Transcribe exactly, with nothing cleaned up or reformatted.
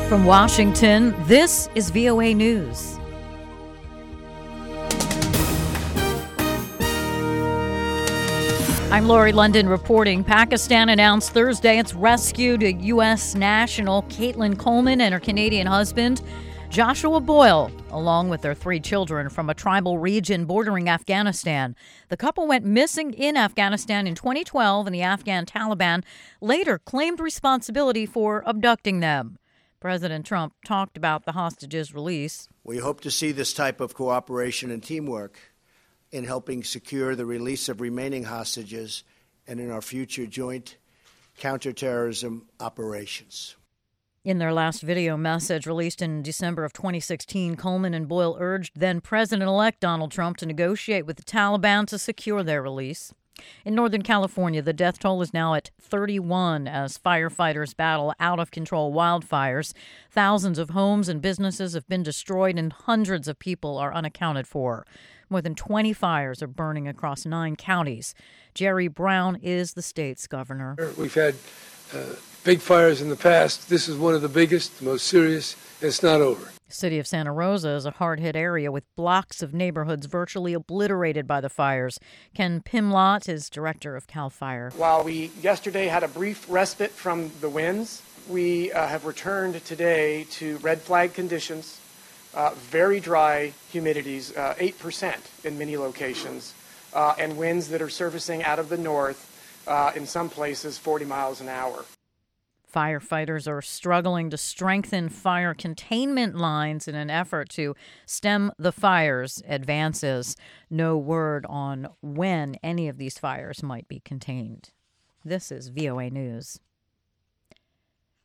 From Washington, this is V O A News. I'm Lori London reporting. Pakistan announced Thursday it's rescued a U S national, Caitlin Coleman, and her Canadian husband, Joshua Boyle, along with their three children, from a tribal region bordering Afghanistan. The couple went missing in Afghanistan in twenty twelve, and the Afghan Taliban later claimed responsibility for abducting them. President Trump talked about the hostages' release. We hope to see this type of cooperation and teamwork in helping secure the release of remaining hostages and in our future joint counterterrorism operations. In their last video message released in December of twenty sixteen, Coleman and Boyle urged then-President-elect Donald Trump to negotiate with the Taliban to secure their release. In Northern California, the death toll is now at thirty-one as firefighters battle out-of-control wildfires. Thousands of homes and businesses have been destroyed and hundreds of people are unaccounted for. More than twenty fires are burning across nine counties. Jerry Brown is the state's governor. We've had uh, big fires in the past. This is one of the biggest, the most serious, and it's not over. The city of Santa Rosa is a hard-hit area with blocks of neighborhoods virtually obliterated by the fires. Ken Pimlott is director of CAL FIRE. While we yesterday had a brief respite from the winds, we uh, have returned today to red flag conditions, uh, very dry humidities, uh, eight percent in many locations, uh, and winds that are surfacing out of the north, uh, in some places forty miles an hour. Firefighters are struggling to strengthen fire containment lines in an effort to stem the fires' advances. No word on when any of these fires might be contained. This is V O A News.